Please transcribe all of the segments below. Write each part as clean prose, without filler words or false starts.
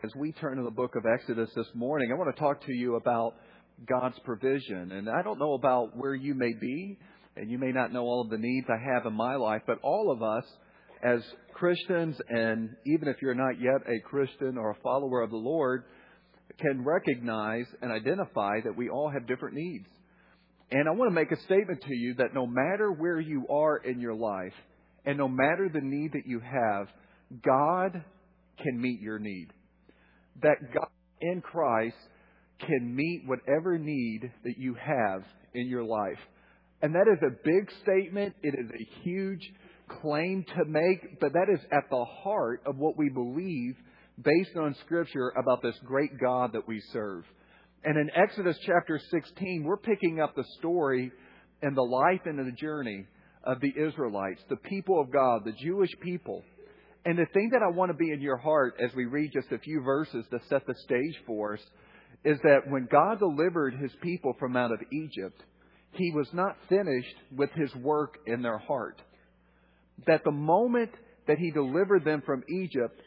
As we turn to the book of Exodus this morning, I want to talk to you about God's provision. And I don't know about where you may be, and you may not know all of the needs I have in my life, but all of us as Christians, and even if you're not yet a Christian or a follower of the Lord, can recognize and identify that we all have different needs. And I want to make a statement to you that no matter where you are in your life, and no matter the need that you have, God can meet your need. That God in Christ can meet whatever need that you have in your life. And that is a big statement. It is a huge claim to make, but that is at the heart of what we believe based on Scripture about this great God that we serve. And in Exodus chapter 16, we're picking up the story and the life and the journey of the Israelites, the people of God, the Jewish people. And the thing that I want to be in your heart as we read just a few verses to set the stage for us is that when God delivered His people from out of Egypt, He was not finished with His work in their heart. That the moment that He delivered them from Egypt,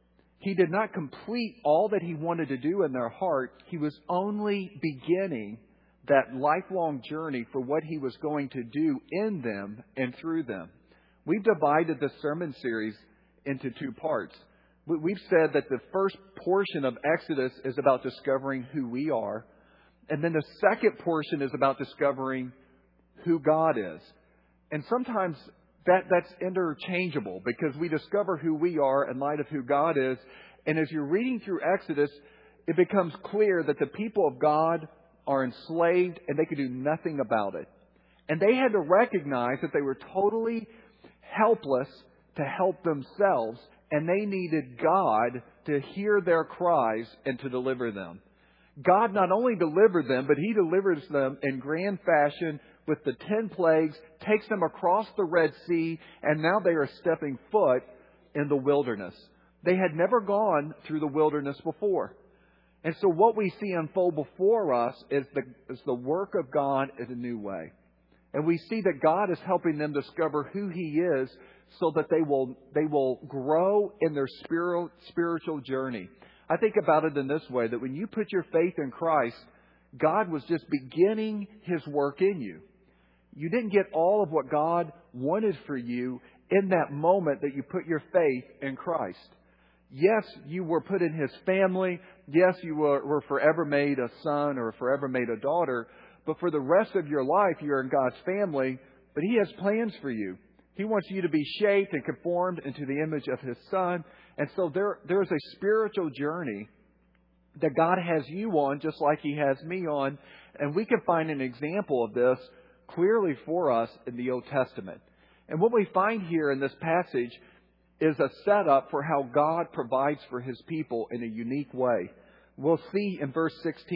He did not complete all that He wanted to do in their heart. He was only beginning that lifelong journey for what He was going to do in them and through them. We've divided this sermon series into two parts. We've said that the first portion of Exodus is about discovering who we are. And then the second portion is about discovering who God is. And sometimes that's interchangeable because we discover who we are in light of who God is. And as you're reading through Exodus, it becomes clear that the people of God are enslaved and they could do nothing about it. And they had to recognize that they were totally helpless to help themselves, and they needed God to hear their cries and to deliver them. God not only delivered them, but He delivers them in grand fashion with the 10 plagues, takes them across the Red Sea, and now they are stepping foot in the wilderness. They had never gone through the wilderness before. And so what we see unfold before us is the work of God in a new way. And we see that God is helping them discover who He is so that they will grow in their spiritual journey. I think about it in this way, that when you put your faith in Christ, God was just beginning His work in you. You didn't get all of what God wanted for you in that moment that you put your faith in Christ. Yes, you were put in His family. Yes, you were forever made a son or forever made a daughter. But for the rest of your life, you're in God's family. But He has plans for you. He wants you to be shaped and conformed into the image of His Son. And so there's a spiritual journey that God has you on, just like He has me on. And we can find an example of this clearly for us in the Old Testament. And what we find here in this passage is a setup for how God provides for His people in a unique way. We'll see in verse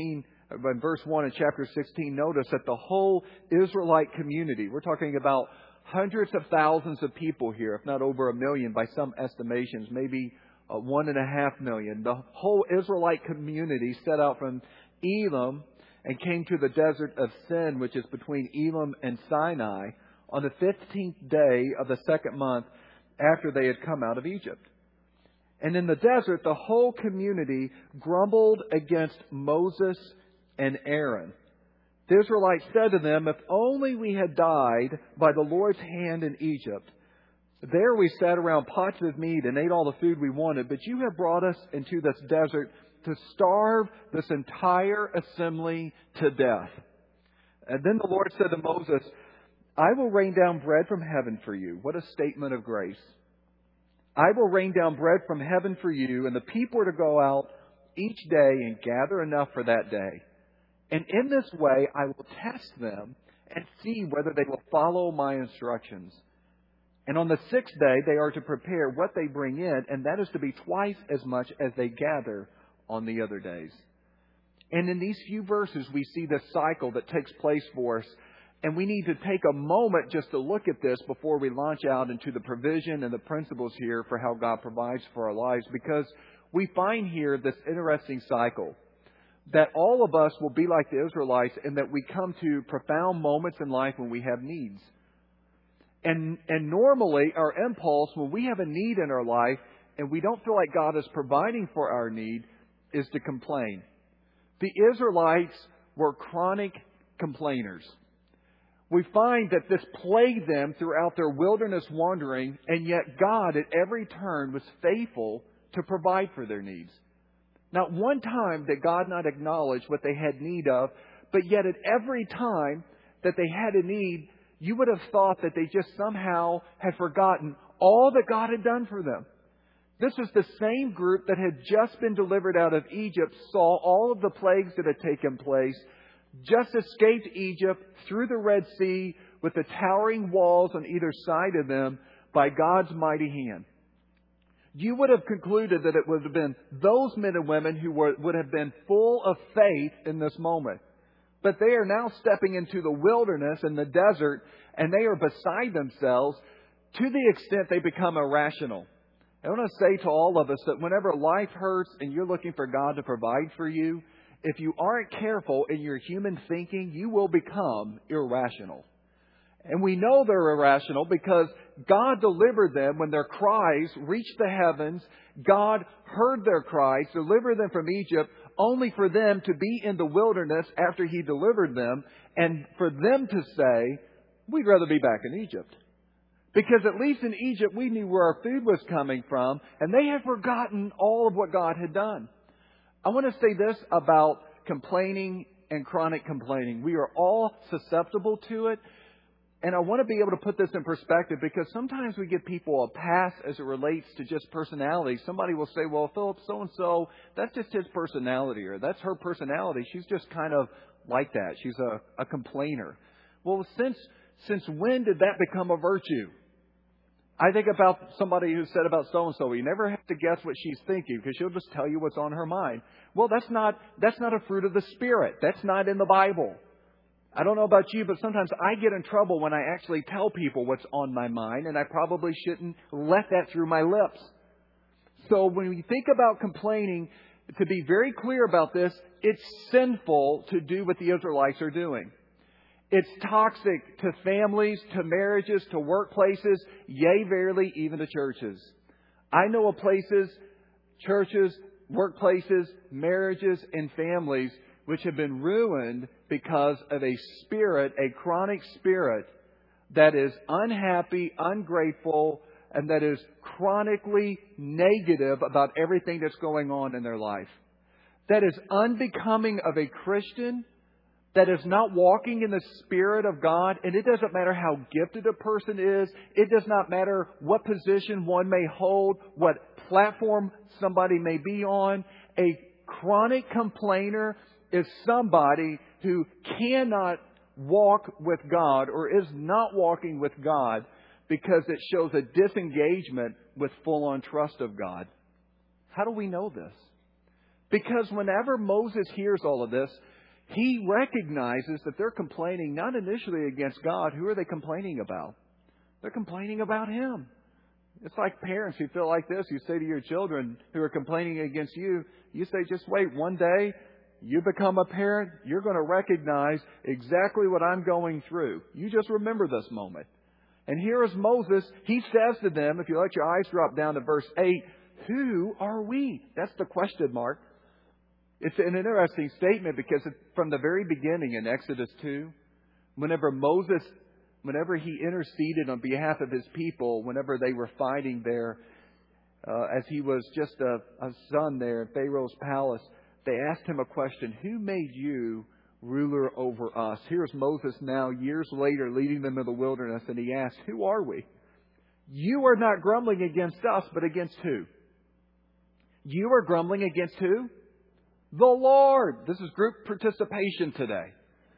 1 in chapter 16, notice that the whole Israelite community, we're talking about hundreds of thousands of people here, if not over 1 million by some estimations, maybe 1.5 million. The whole Israelite community set out from Elim and came to the desert of Sin, which is between Elim and Sinai, on the 15th day of the second month after they had come out of Egypt. And in the desert, the whole community grumbled against Moses and Aaron. The Israelites said to them, "If only we had died by the Lord's hand in Egypt. There we sat around pots of meat and ate all the food we wanted, but you have brought us into this desert to starve this entire assembly to death." And then the Lord said to Moses, "I will rain down bread from heaven for you." What a statement of grace. "I will rain down bread from heaven for you, and the people are to go out each day and gather enough for that day. And in this way, I will test them and see whether they will follow my instructions. And on the 6th day, they are to prepare what they bring in, and that is to be twice as much as they gather on the other days." And in these few verses, we see this cycle that takes place for us. And we need to take a moment just to look at this before we launch out into the provision and the principles here for how God provides for our lives. Because we find here this interesting cycle. That all of us will be like the Israelites in that we come to profound moments in life when we have needs. And normally our impulse when we have a need in our life and we don't feel like God is providing for our need, is to complain. The Israelites were chronic complainers. We find that this plagued them throughout their wilderness wandering, and yet God at every turn was faithful to provide for their needs. Not one time did God not acknowledge what they had need of, but yet at every time that they had a need, you would have thought that they just somehow had forgotten all that God had done for them. This was the same group that had just been delivered out of Egypt, saw all of the plagues that had taken place, just escaped Egypt through the Red Sea with the towering walls on either side of them by God's mighty hand. You would have concluded that it would have been those men and women who would have been full of faith in this moment. But they are now stepping into the wilderness and the desert, and they are beside themselves to the extent they become irrational. I want to say to all of us that whenever life hurts and you're looking for God to provide for you, if you aren't careful in your human thinking, you will become irrational. And we know they're irrational because God delivered them when their cries reached the heavens. God heard their cries, delivered them from Egypt, only for them to be in the wilderness after He delivered them, and for them to say, we'd rather be back in Egypt. Because at least in Egypt we knew where our food was coming from, and they had forgotten all of what God had done. I want to say this about complaining and chronic complaining. We are all susceptible to it. And I want to be able to put this in perspective because sometimes we give people a pass as it relates to just personality. Somebody will say, well, Philip, so-and-so, that's just his personality, or that's her personality. She's just kind of like that. She's a complainer. Well, since when did that become a virtue? I think about somebody who said about so-and-so, you never have to guess what she's thinking because she'll just tell you what's on her mind. Well, that's not a fruit of the Spirit. That's not in the Bible. I don't know about you, but sometimes I get in trouble when I actually tell people what's on my mind, and I probably shouldn't let that through my lips. So when we think about complaining, to be very clear about this, it's sinful to do what the Israelites are doing. It's toxic to families, to marriages, to workplaces, yea, verily, even to churches. I know of places, churches, workplaces, marriages, and families which have been ruined because of a spirit, a chronic spirit that is unhappy, ungrateful, and that is chronically negative about everything that's going on in their life. That is unbecoming of a Christian, that is not walking in the Spirit of God. And it doesn't matter how gifted a person is. It does not matter what position one may hold, what platform somebody may be on. A chronic complainer is somebody who cannot walk with God or is not walking with God because it shows a disengagement with full-on trust of God. How do we know this? Because whenever Moses hears all of this, he recognizes that they're complaining not initially against God. Who are they complaining about? They're complaining about Him. It's like parents who feel like this. You say to your children who are complaining against you, you say, just wait, one day you become a parent, you're going to recognize exactly what I'm going through. You just remember this moment. And here is Moses. He says to them, if you let your eyes drop down to verse 8, who are we? That's the question mark. It's an interesting statement because from the very beginning in Exodus 2, whenever he interceded on behalf of his people, whenever they were fighting there, as he was just a son there in Pharaoh's palace, they asked him a question, who made you ruler over us? Here's Moses now, years later, leading them in the wilderness, and he asked, who are we? You are not grumbling against us, but against who? You are grumbling against who? The Lord. This is group participation today.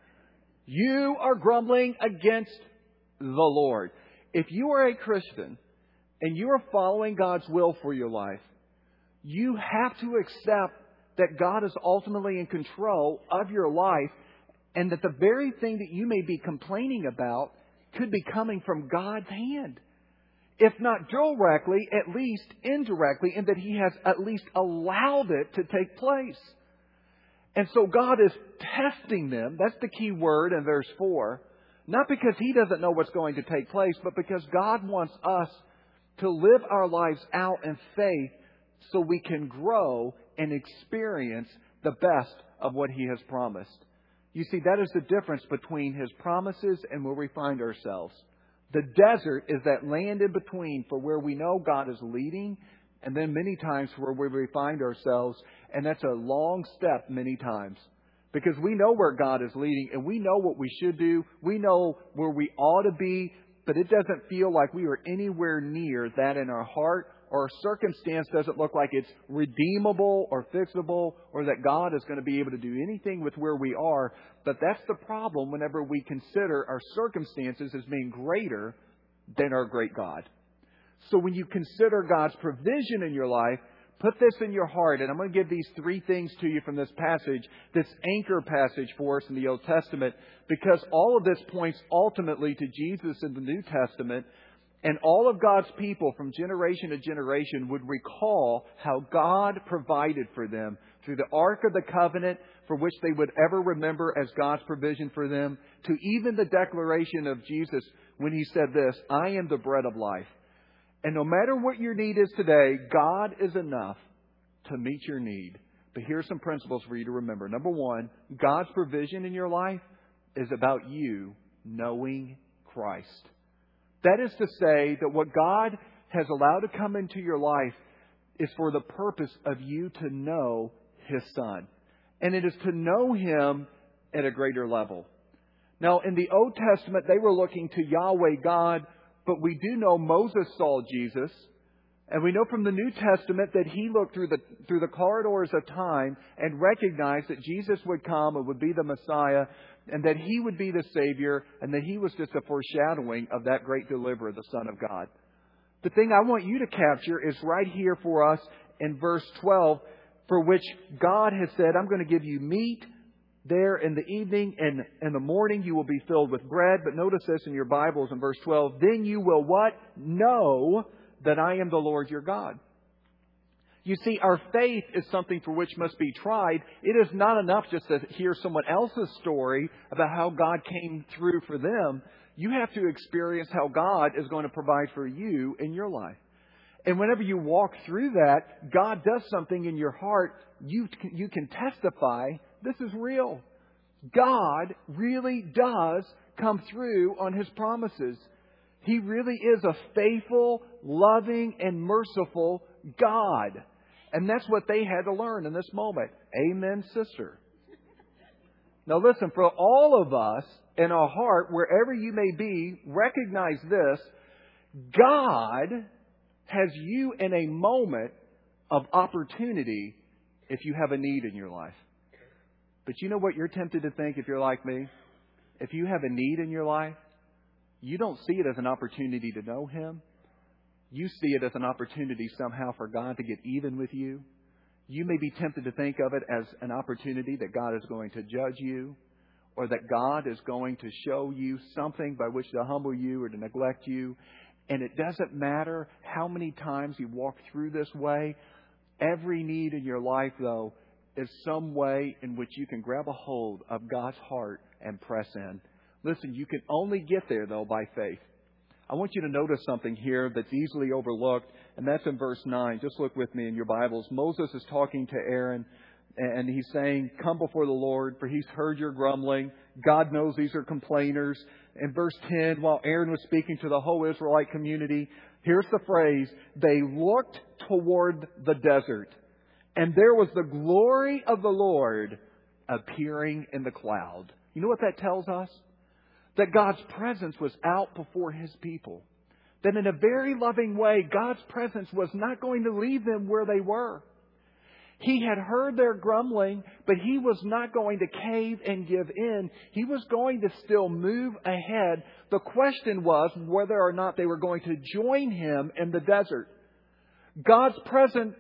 You are grumbling against the Lord. If you are a Christian and you are following God's will for your life, you have to accept that God is ultimately in control of your life and that the very thing that you may be complaining about could be coming from God's hand. If not directly, at least indirectly, in that He has at least allowed it to take place. And so God is testing them. That's the key word in verse 4. Not because He doesn't know what's going to take place, but because God wants us to live our lives out in faith so we can grow and experience the best of what He has promised. You see, that is the difference between His promises and where we find ourselves. The desert is that land in between for where we know God is leading, and then many times where we find ourselves, and that's a long step many times. Because we know where God is leading, and we know what we should do. We know where we ought to be, but it doesn't feel like we are anywhere near that in our heart, or our circumstance doesn't look like it's redeemable or fixable, or that God is going to be able to do anything with where we are. But that's the problem whenever we consider our circumstances as being greater than our great God. So when you consider God's provision in your life, put this in your heart, and I'm going to give these three things to you from this passage, this anchor passage for us in the Old Testament, because all of this points ultimately to Jesus in the New Testament, and all of God's people from generation to generation would recall how God provided for them through the Ark of the Covenant, for which they would ever remember as God's provision for them, to even the declaration of Jesus when He said this, "I am the bread of life." And no matter what your need is today, God is enough to meet your need. But here's some principles for you to remember. Number one, God's provision in your life is about you knowing Christ. That is to say that what God has allowed to come into your life is for the purpose of you to know His Son. And it is to know Him at a greater level. Now, in the Old Testament, they were looking to Yahweh God, but we do know Moses saw Jesus. And we know from the New Testament that he looked through the corridors of time and recognized that Jesus would come and would be the Messiah, and that He would be the Savior, and that He was just a foreshadowing of that great deliverer, the Son of God. The thing I want you to capture is right here for us in verse 12, for which God has said, "I'm going to give you meat there in the evening, and in the morning you will be filled with bread." But notice this in your Bibles in verse 12. "Then you will" what? "Know that I am the Lord your God." You see, our faith is something for which must be tried. It is not enough just to hear someone else's story about how God came through for them. You have to experience how God is going to provide for you in your life. And whenever you walk through that, God does something in your heart. You can testify, this is real. God really does come through on His promises. He really is a faithful, loving, and merciful God. And that's what they had to learn in this moment. Amen, sister. Now listen, for all of us in our heart, wherever you may be, recognize this. God has you in a moment of opportunity if you have a need in your life. But you know what you're tempted to think if you're like me? If you have a need in your life, you don't see it as an opportunity to know Him. You see it as an opportunity somehow for God to get even with you. You may be tempted to think of it as an opportunity that God is going to judge you, or that God is going to show you something by which to humble you or to neglect you. And it doesn't matter how many times you walk through this way. Every need in your life, though, is some way in which you can grab a hold of God's heart and press in. Listen, you can only get there, though, by faith. I want you to notice something here that's easily overlooked, and that's in verse 9. Just look with me in your Bibles. Moses is talking to Aaron, and he's saying, "Come before the Lord, for He's heard your grumbling." God knows these are complainers. In verse 10, while Aaron was speaking to the whole Israelite community, here's the phrase, "They looked toward the desert, and there was the glory of the Lord appearing in the cloud." You know what that tells us? That God's presence was out before His people. That in a very loving way, God's presence was not going to leave them where they were. He had heard their grumbling, but He was not going to cave and give in. He was going to still move ahead. The question was whether or not they were going to join Him in the desert. God's presence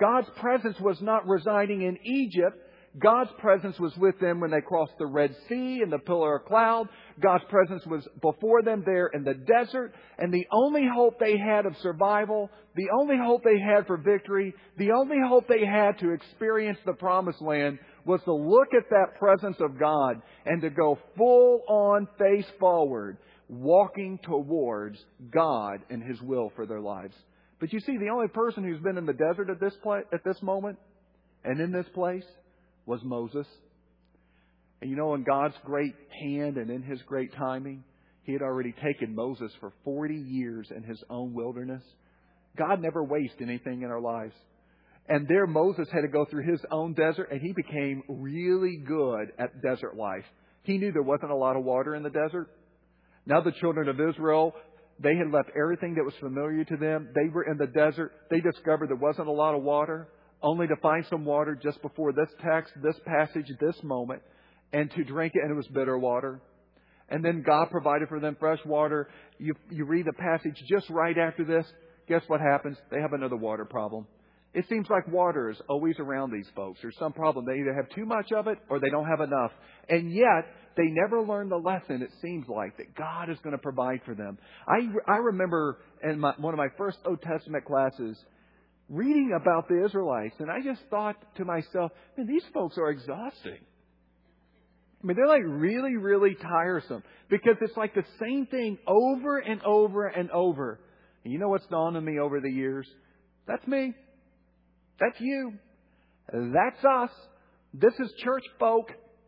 was not residing in Egypt. God's presence was with them when they crossed the Red Sea in the pillar of cloud. God's presence was before them there in the desert. And the only hope they had of survival, the only hope they had for victory, the only hope they had to experience the promised land was to look at that presence of God and to go full on face forward, walking towards God and His will for their lives. But you see, the only person who's been in the desert at this moment And in this place was Moses. And you know, in God's great hand and in His great timing, He had already taken Moses for 40 years in His own wilderness. God never wastes anything in our lives. And there Moses had to go through his own desert, and he became really good at desert life. He knew there wasn't a lot of water in the desert. Now the children of Israel, they had left everything that was familiar to them. They were in the desert. They discovered there wasn't a lot of water, only to find some water just before this text, this passage, this moment, and to drink it, and it was bitter water. And then God provided for them fresh water. You read the passage just right after this. Guess what happens? They have another water problem. It seems like water is always around these folks. There's some problem. They either have too much of it or they don't have enough. And yet, they never learn the lesson, it seems like, that God is going to provide for them. I remember in one of my first Old Testament classes reading about the Israelites, and I just thought to myself, man, these folks are exhausting. I mean, they're like really, really tiresome because it's like the same thing over and over and over. And you know what's dawned on me over the years? That's me. That's you. That's us. This is church folk.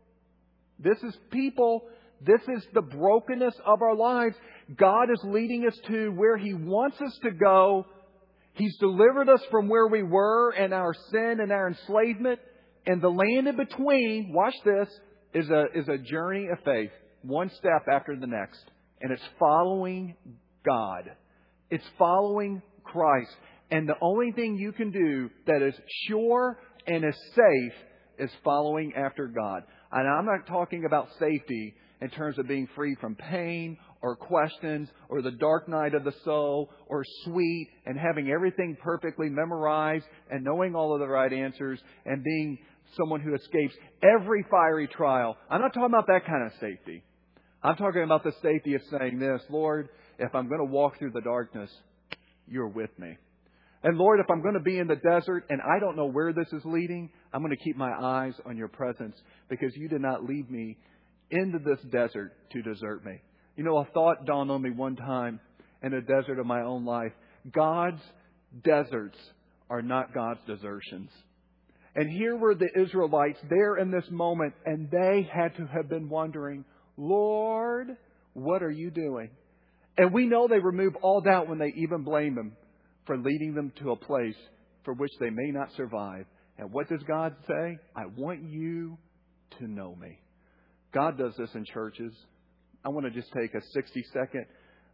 This is people. This is the brokenness of our lives. God is leading us to where He wants us to go. He's delivered us from where we were and our sin and our enslavement. And the land in between, watch this, is a journey of faith. One step after the next. And it's following God. It's following Christ. And the only thing you can do that is sure and is safe is following after God. And I'm not talking about safety in terms of being free from pain or questions or the dark night of the soul or sweet and having everything perfectly memorized and knowing all of the right answers and being someone who escapes every fiery trial. I'm not talking about that kind of safety. I'm talking about the safety of saying this, Lord, if I'm going to walk through the darkness, You're with me. And Lord, if I'm going to be in the desert and I don't know where this is leading, I'm going to keep my eyes on Your presence because You did not lead me into this desert to desert me. You know, a thought dawned on me one time in the desert of my own life. God's deserts are not God's desertions. And here were the Israelites there in this moment, and they had to have been wondering, Lord, what are You doing? And we know they remove all doubt when they even blame Him for leading them to a place for which they may not survive. And what does God say? I want you to know me. God does this in churches. I want to just take a 60-second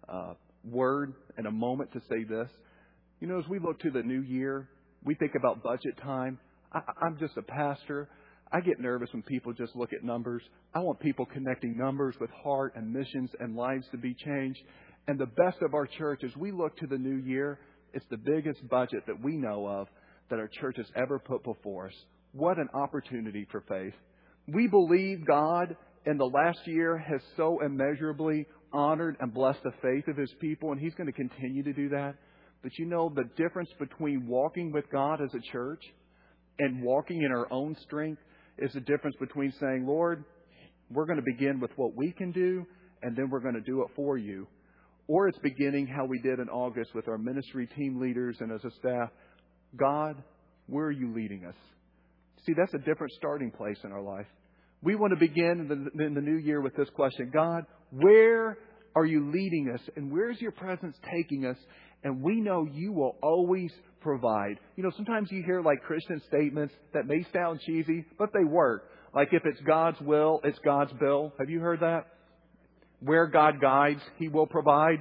word and a moment to say this. You know, as we look to the new year, we think about budget time. I'm just a pastor. I get nervous when people just look at numbers. I want people connecting numbers with heart and missions and lives to be changed. And the best of our church, as we look to the new year, it's the biggest budget that we know of that our church has ever put before us. What an opportunity for faith. We believe God in the last year has so immeasurably honored and blessed the faith of His people, and He's going to continue to do that. But you know, the difference between walking with God as a church and walking in our own strength is the difference between saying, Lord, we're going to begin with what we can do, and then we're going to do it for You. Or it's beginning how we did in August with our ministry team leaders and as a staff. God, where are You leading us? See, that's a different starting place in our life. We want to begin in the new year with this question. God, where are You leading us? And where's Your presence taking us? And we know You will always provide. You know, sometimes you hear like Christian statements that may sound cheesy, but they work. Like if it's God's will, it's God's bill. Have you heard that? Where God guides, He will provide.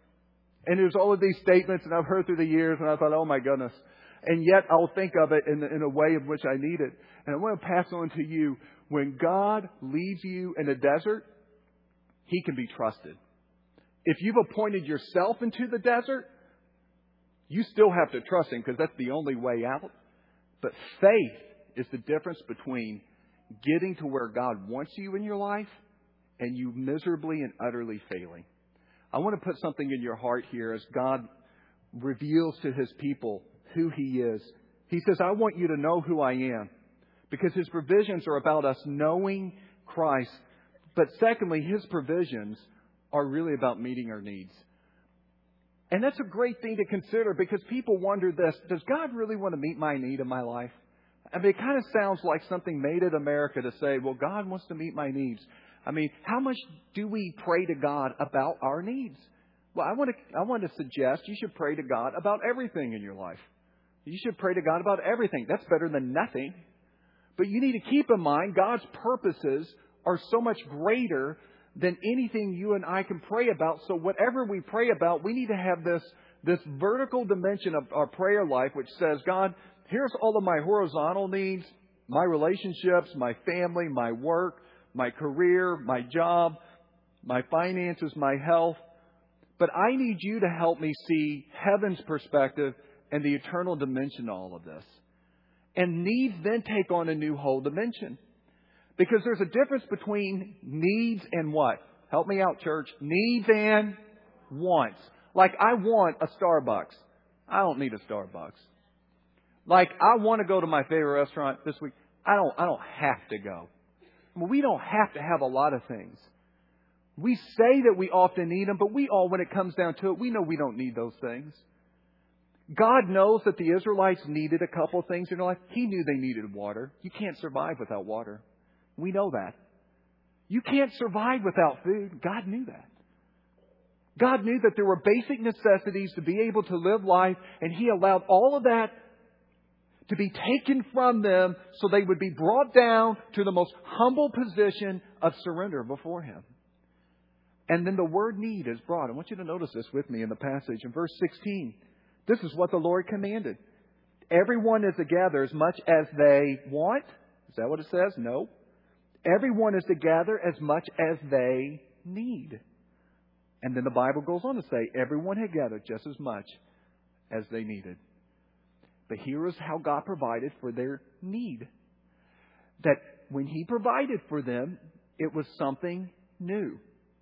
And there's all of these statements, and I've heard through the years, and I thought, oh my goodness. And yet I'll think of it in a way in which I need it. And I want to pass on to you, when God leads you in a desert, He can be trusted. If you've appointed yourself into the desert, you still have to trust Him because that's the only way out. But faith is the difference between getting to where God wants you in your life and you miserably and utterly failing. I want to put something in your heart here as God reveals to His people who He is. He says, I want you to know who I am, because His provisions are about us knowing Christ. But secondly, His provisions are really about meeting our needs. And that's a great thing to consider, because people wonder this, does God really want to meet my need in my life? I mean, it kind of sounds like something made in America to say, well, God wants to meet my needs. I mean, how much do we pray to God about our needs? Well, I want to suggest you should pray to God about everything in your life. You should pray to God about everything. That's better than nothing. But you need to keep in mind God's purposes are so much greater than anything you and I can pray about. So whatever we pray about, we need to have this vertical dimension of our prayer life, which says, God, here's all of my horizontal needs, my relationships, my family, my work, my career, my job, my finances, my health. But I need you to help me see heaven's perspective and the eternal dimension to all of this. And needs then take on a new whole dimension. Because there's a difference between needs and what? Help me out, church. Needs and wants. Like, I want a Starbucks. I don't need a Starbucks. Like, I want to go to my favorite restaurant this week. I don't have to go. Well, we don't have to have a lot of things. We say that we often need them, but we all, when it comes down to it, we know we don't need those things. God knows that the Israelites needed a couple of things in their life. He knew they needed water. You can't survive without water. We know that. You can't survive without food. God knew that. God knew that there were basic necessities to be able to live life, and He allowed all of that to be taken from them so they would be brought down to the most humble position of surrender before Him. And then the word need is brought. I want you to notice this with me in the passage in verse 16. This is what the Lord commanded. Everyone is to gather as much as they want. Is that what it says? No. Everyone is to gather as much as they need. And then the Bible goes on to say, everyone had gathered just as much as they needed. But here is how God provided for their need. That when He provided for them, it was something new.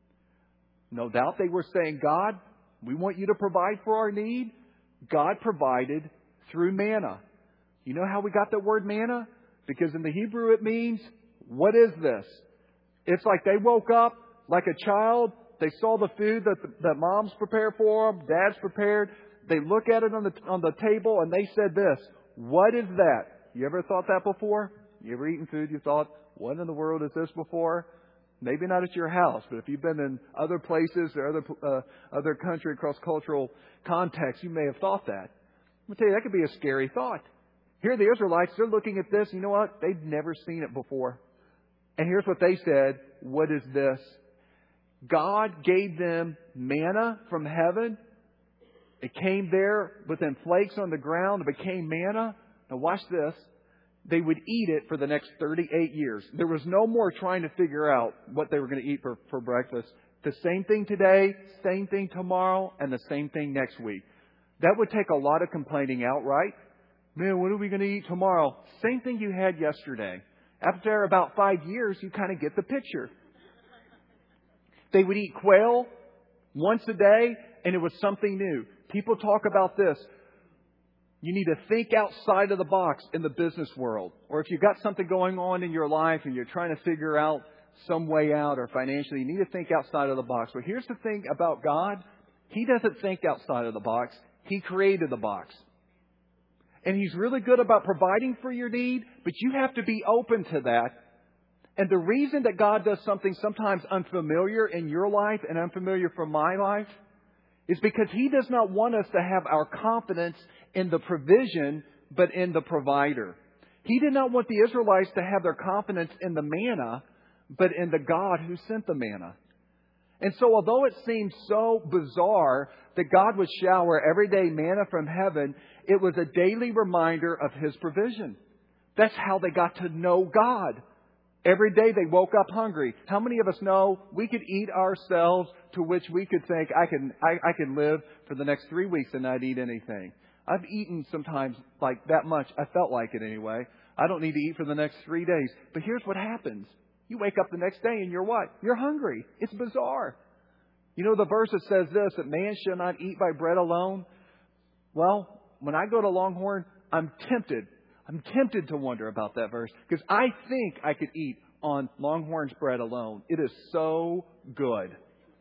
No doubt they were saying, God, we want you to provide for our need. God provided through manna. You know how we got that word manna? Because in the Hebrew it means, what is this? It's like they woke up like a child. They saw the food that moms prepare for them, dads prepared. They look at it on the table and they said this, what is that? You ever thought that before? You ever eaten food you thought, what in the world is this before? Maybe not at your house, but if you've been in other places or other country, cross-cultural contexts, you may have thought that. I'm going to tell you, that could be a scary thought. Here the Israelites, they're looking at this. You know what? They've never seen it before. And here's what they said. What is this? God gave them manna from heaven. It came there within flakes on the ground. It became manna. Now watch this. They would eat it for the next 38 years. There was no more trying to figure out what they were going to eat for breakfast. The same thing today, same thing tomorrow, and the same thing next week. That would take a lot of complaining out, right? Man, what are we going to eat tomorrow? Same thing you had yesterday. After about 5 years, you kind of get the picture. They would eat quail once a day, and it was something new. People talk about this. You need to think outside of the box in the business world. Or if you've got something going on in your life and you're trying to figure out some way out or financially, you need to think outside of the box. But here's the thing about God. He doesn't think outside of the box. He created the box. And He's really good about providing for your need, but you have to be open to that. And the reason that God does something sometimes unfamiliar in your life and unfamiliar for my life is because He does not want us to have our confidence in the provision, but in the provider. He did not want the Israelites to have their confidence in the manna, but in the God who sent the manna. And so although it seems so bizarre that God would shower everyday manna from heaven, it was a daily reminder of His provision. That's how they got to know God. Every day they woke up hungry. How many of us know we could eat ourselves to which we could think, I can live for the next 3 weeks and not eat anything. I've eaten sometimes like that much. I felt like it anyway. I don't need to eat for the next 3 days. But here's what happens. You wake up the next day and you're what? You're hungry. It's bizarre. You know the verse that says this, that man shall not eat by bread alone. Well, when I go to Longhorn, I'm tempted. I'm tempted to wonder about that verse because I think I could eat on Longhorn's bread alone. It is so good.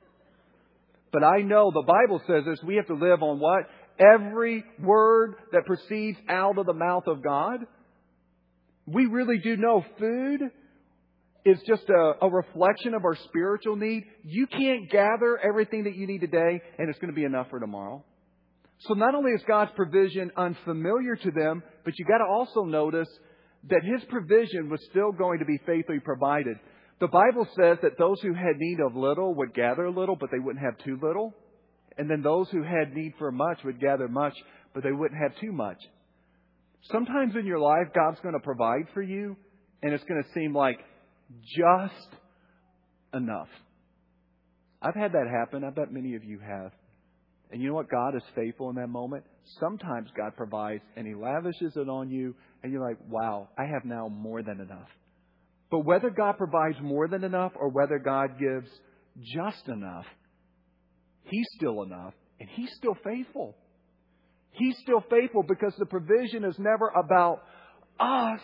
But I know the Bible says this, we have to live on what? Every word that proceeds out of the mouth of God. We really do know food is just a reflection of our spiritual need. You can't gather everything that you need today and it's going to be enough for tomorrow. So not only is God's provision unfamiliar to them, but you got to also notice that His provision was still going to be faithfully provided. The Bible says that those who had need of little would gather a little, but they wouldn't have too little. And then those who had need for much would gather much, but they wouldn't have too much. Sometimes in your life, God's going to provide for you, and it's going to seem like just enough. I've had that happen. I bet many of you have. And you know what? God is faithful in that moment. Sometimes God provides and He lavishes it on you, and you're like, wow, I have now more than enough. But whether God provides more than enough or whether God gives just enough, He's still enough, and He's still faithful. He's still faithful because the provision is never about us.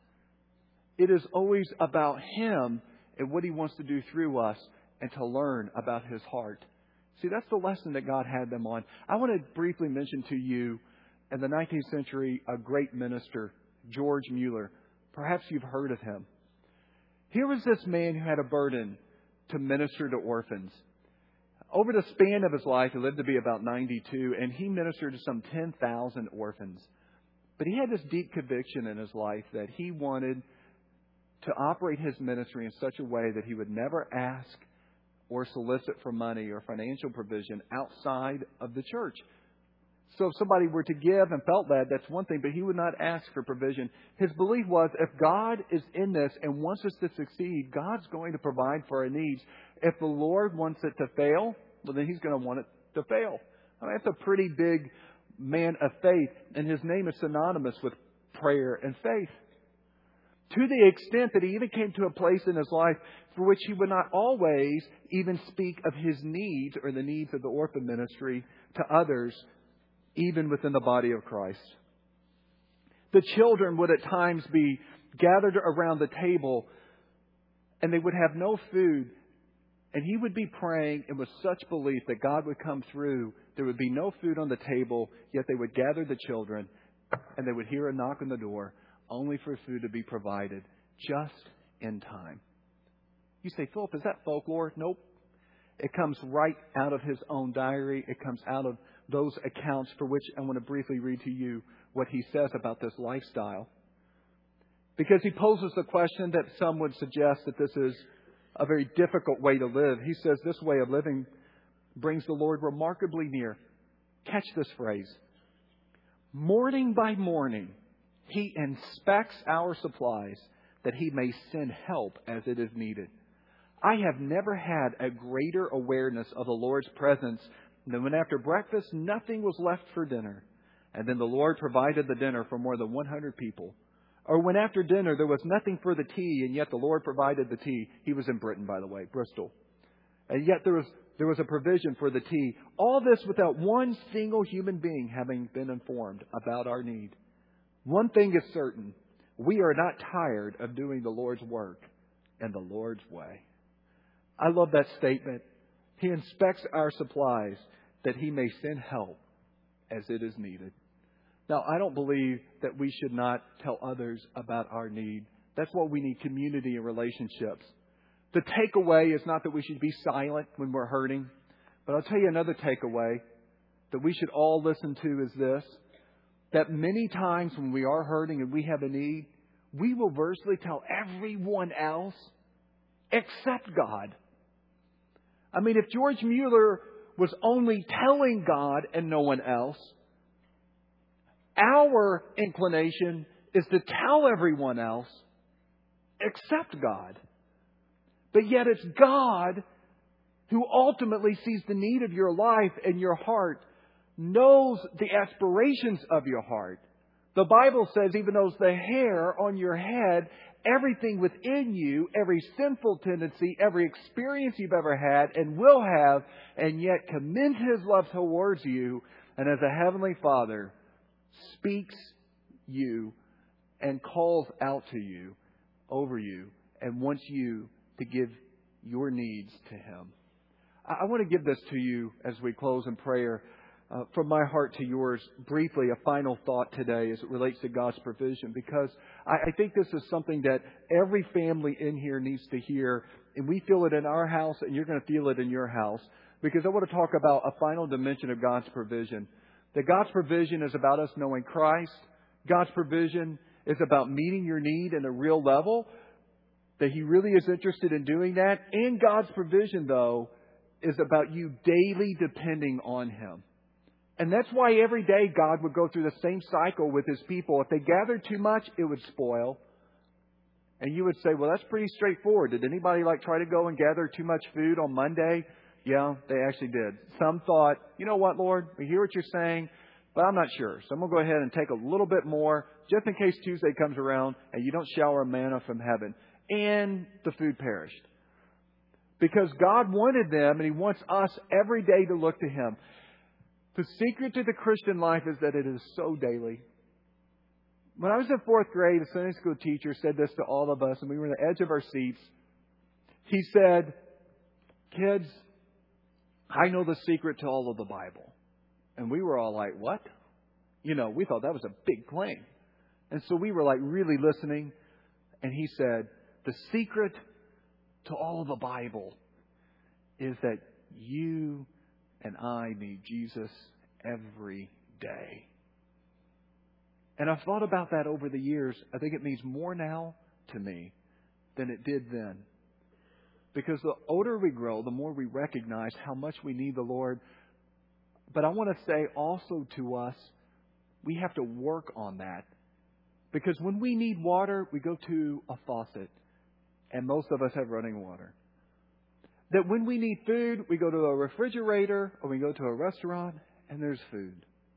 It is always about Him and what He wants to do through us and to learn about His heart. See, that's the lesson that God had them on. I want to briefly mention to you, in the 19th century, a great minister, George Mueller. Perhaps you've heard of him. Here was this man who had a burden to minister to orphans. Over the span of his life, he lived to be about 92, and he ministered to some 10,000 orphans. But he had this deep conviction in his life that he wanted to operate his ministry in such a way that he would never ask or solicit for money or financial provision outside of the church. So if somebody were to give and felt that, that's one thing, but he would not ask for provision. His belief was, if God is in this and wants us to succeed, God's going to provide for our needs. If the Lord wants it to fail, well, then He's going to want it to fail. I mean, that's a pretty big man of faith, and his name is synonymous with prayer and faith. To the extent that he even came to a place in his life for which he would not always even speak of his needs or the needs of the orphan ministry to others, even within the body of Christ. The children would at times be gathered around the table and they would have no food. And he would be praying and with such belief that God would come through. There would be no food on the table, yet they would gather the children and they would hear a knock on the door, only for food to be provided just in time. You say, Philip, is that folklore? Nope. It comes right out of his own diary. It comes out of those accounts for which I want to briefly read to you what he says about this lifestyle. Because he poses the question that some would suggest that this is a very difficult way to live. He says this way of living brings the Lord remarkably near. Catch this phrase. Morning by morning, He inspects our supplies that He may send help as it is needed. I have never had a greater awareness of the Lord's presence than when after breakfast nothing was left for dinner, and then the Lord provided the dinner for more than 100 people. Or when after dinner there was nothing for the tea, and yet the Lord provided the tea. He was in Britain, by the way, Bristol. And yet there was a provision for the tea. All this without one single human being having been informed about our need. One thing is certain. We are not tired of doing the Lord's work in the Lord's way. I love that statement. He inspects our supplies that He may send help as it is needed. Now, I don't believe that we should not tell others about our need. That's why we need community and relationships. The takeaway is not that we should be silent when we're hurting. But I'll tell you another takeaway that we should all listen to is this. That many times when we are hurting and we have a need, we will virtually tell everyone else except God. I mean, if George Mueller was only telling God and no one else, our inclination is to tell everyone else except God. But yet it's God who ultimately sees the need of your life and your heart, knows the aspirations of your heart. The Bible says even though it's the hair on your head, everything within you, every sinful tendency, every experience you've ever had and will have, and yet commend His love towards you, and as a Heavenly Father speaks you and calls out to you, over you, and wants you to give your needs to Him. I want to give this to you as we close in prayer. from my heart to yours, briefly, a final thought today as it relates to God's provision, because I think this is something that every family in here needs to hear, and we feel it in our house, and you're going to feel it in your house, because I want to talk about a final dimension of God's provision. That God's provision is about us knowing Christ. God's provision is about meeting your need in a real level, that He really is interested in doing that. And God's provision, though, is about you daily depending on Him. And that's why every day God would go through the same cycle with His people. If they gathered too much, it would spoil. And you would say, well, that's pretty straightforward. Did anybody try to go and gather too much food on Monday? Yeah, they actually did. Some thought, you know what, Lord, we hear what you're saying, but I'm not sure. So I'm going to go ahead and take a little bit more just in case Tuesday comes around and you don't shower manna from heaven. And the food perished. Because God wanted them, and He wants us every day to look to Him. The secret to the Christian life is that it is so daily. When I was in 4th grade, a Sunday school teacher said this to all of us, and we were on the edge of our seats. He said, kids, I know the secret to all of the Bible. And we were all like, what? We thought that was a big claim. And so we were really listening. And he said, the secret to all of the Bible is that you and I need Jesus every day. And I've thought about that over the years. I think it means more now to me than it did then. Because the older we grow, the more we recognize how much we need the Lord. But I want to say also to us, we have to work on that. Because when we need water, we go to a faucet. And most of us have running water. That when we need food, we go to a refrigerator or we go to a restaurant and there's food.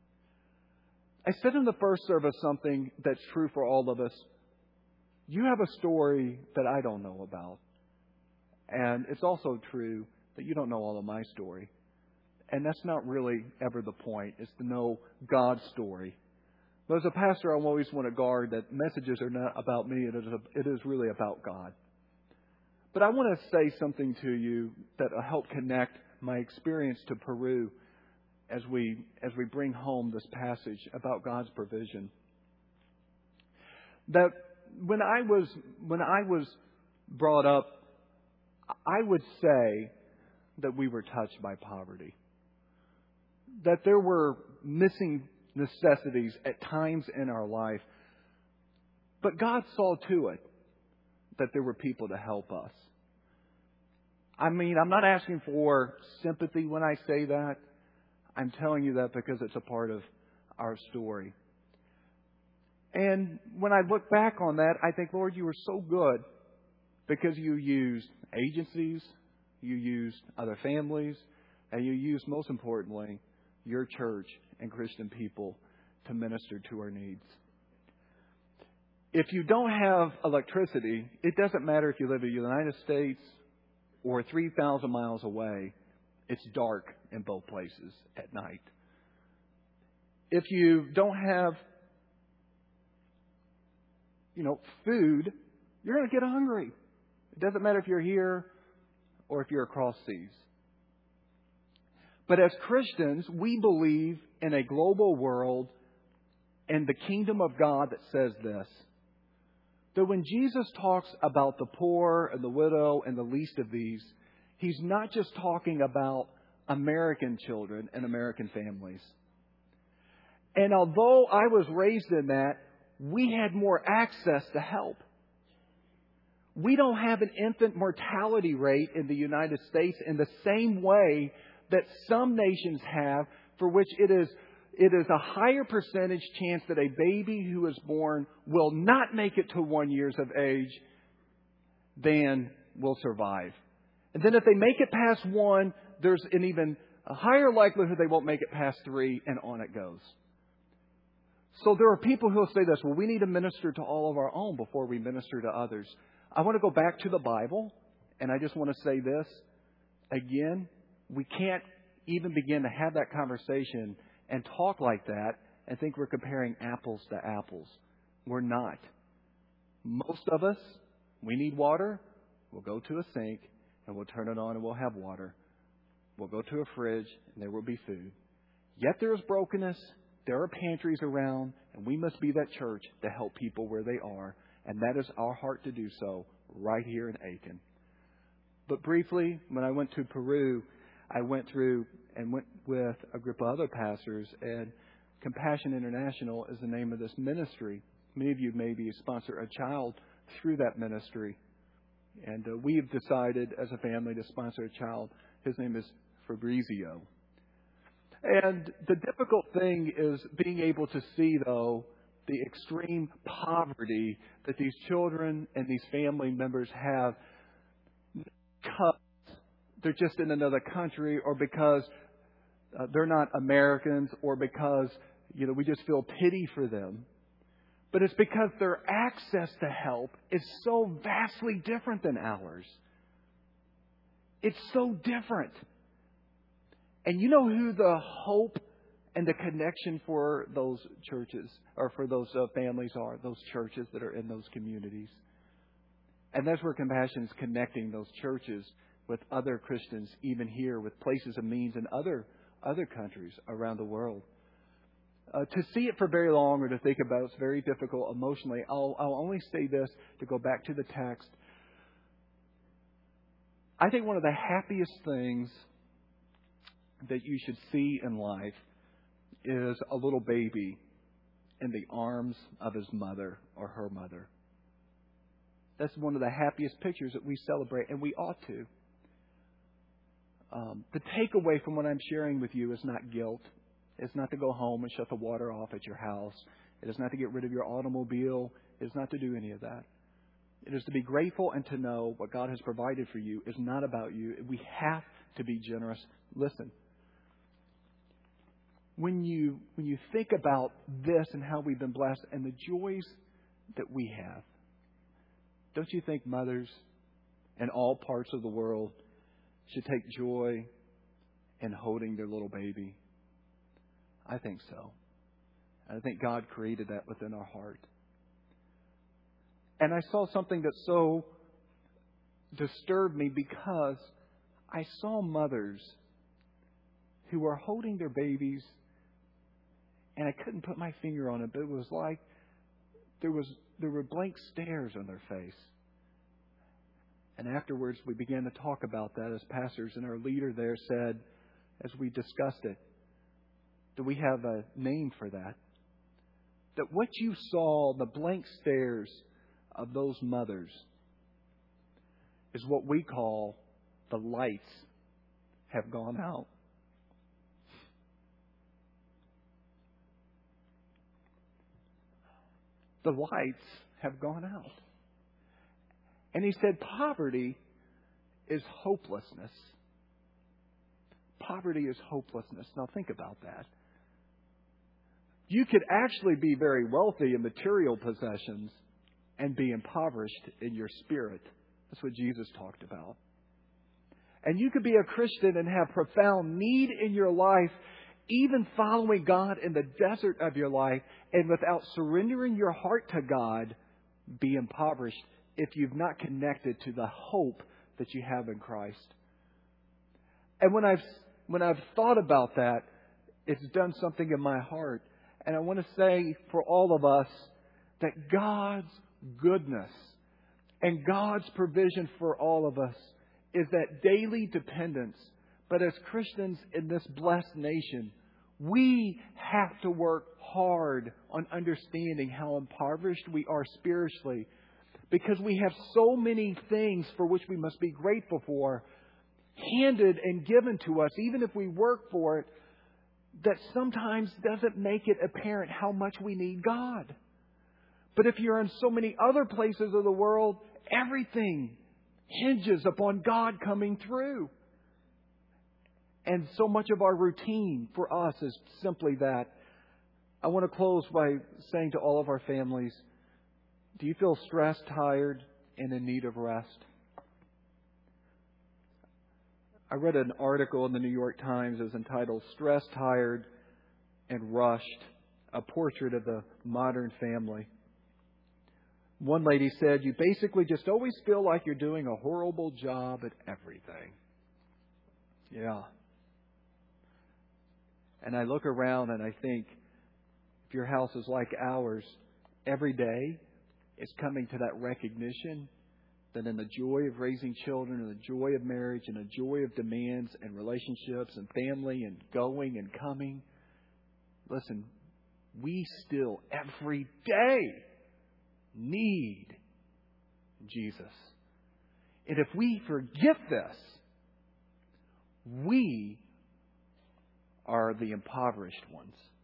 I said in the first service something that's true for all of us. You have a story that I don't know about. And it's also true that you don't know all of my story. And that's not really ever the point. It's to know God's story. But as a pastor, I always want to guard that messages are not about me. It is really about God. But I want to say something to you that will help connect my experience to Peru as we bring home this passage about God's provision. That when I was brought up, I would say that we were touched by poverty. That there were missing necessities at times in our life. But God saw to it that there were people to help us. I mean, I'm not asking for sympathy when I say that. I'm telling you that because it's a part of our story. And when I look back on that, I think, Lord, you were so good because you used agencies, you used other families, and you used, most importantly, your church and Christian people to minister to our needs. If you don't have electricity, it doesn't matter if you live in the United States or 3,000 miles away. It's dark in both places at night. If you don't have, food, you're going to get hungry. It doesn't matter if you're here or if you're across seas. But as Christians, we believe in a global world and the kingdom of God that says this. That when Jesus talks about the poor and the widow and the least of these, He's not just talking about American children and American families. And although I was raised in that, we had more access to help. We don't have an infant mortality rate in the United States in the same way that some nations have, for which it is a higher percentage chance that a baby who is born will not make it to 1 year of age than will survive. And then if they make it past 1, there's an even a higher likelihood they won't make it past 3, and on it goes. So there are people who will say this, well, we need to minister to all of our own before we minister to others. I want to go back to the Bible, and I just want to say this. Again, we can't even begin to have that conversation and talk like that and think we're comparing apples to apples. We're not. Most of us, we need water. We'll go to a sink and we'll turn it on and we'll have water. We'll go to a fridge and there will be food. Yet there is brokenness. There are pantries around, and we must be that church to help people where they are. And that is our heart to do so right here in Aiken. But briefly, when I went to Peru, I went with a group of other pastors, and Compassion International is the name of this ministry. Many of you maybe sponsor a child through that ministry. And we have decided as a family to sponsor a child. His name is Fabrizio. And the difficult thing is being able to see, though, the extreme poverty that these children and these family members have because they're just in another country, or because they're not Americans, or because, we just feel pity for them. But it's because their access to help is so vastly different than ours. It's so different. And you know who the hope and the connection for those churches, or for those families are? Those churches that are in those communities. And that's where Compassion is connecting those churches with other Christians, even here, with Places of Means in other countries around the world. To see it for very long, or to think about it's very difficult emotionally. I'll only say this to go back to the text. I think one of the happiest things that you should see in life is a little baby in the arms of his mother or her mother. That's one of the happiest pictures that we celebrate, and we ought to. The takeaway from what I'm sharing with you is not guilt. It's not to go home and shut the water off at your house. It is not to get rid of your automobile. It is not to do any of that. It is to be grateful and to know what God has provided for you is not about you. We have to be generous. Listen, when you think about this and how we've been blessed and the joys that we have, don't you think mothers in all parts of the world should take joy in holding their little baby? I think so. I think God created that within our heart. And I saw something that so disturbed me, because I saw mothers who were holding their babies, and I couldn't put my finger on it, but it was like there were blank stares on their face. And afterwards we began to talk about that as pastors, and our leader there said, as we discussed it, do we have a name for that? That what you saw, the blank stares of those mothers, is what we call the lights have gone out. The lights have gone out. And he said poverty is hopelessness. Poverty is hopelessness. Now think about that. You could actually be very wealthy in material possessions and be impoverished in your spirit. That's what Jesus talked about. And you could be a Christian and have profound need in your life, even following God in the desert of your life, and without surrendering your heart to God, be impoverished if you've not connected to the hope that you have in Christ. And when I've thought about that, it's done something in my heart. And I want to say for all of us that God's goodness and God's provision for all of us is that daily dependence. But as Christians in this blessed nation, we have to work hard on understanding how impoverished we are spiritually, because we have so many things for which we must be grateful for, handed and given to us, even if we work for it, that sometimes doesn't make it apparent how much we need God. But if you're in so many other places of the world, everything hinges upon God coming through. And so much of our routine for us is simply that. I want to close by saying to all of our families, do you feel stressed, tired, and in need of rest? I read an article in the New York Times that was entitled "Stressed, Tired, and Rushed, a Portrait of the Modern Family." One lady said, you basically just always feel like you're doing a horrible job at everything. Yeah. And I look around and I think, if your house is like ours, every day is coming to that recognition that in the joy of raising children and the joy of marriage and the joy of demands and relationships and family and going and coming, listen, we still every day need Jesus. And if we forget this, we are the impoverished ones.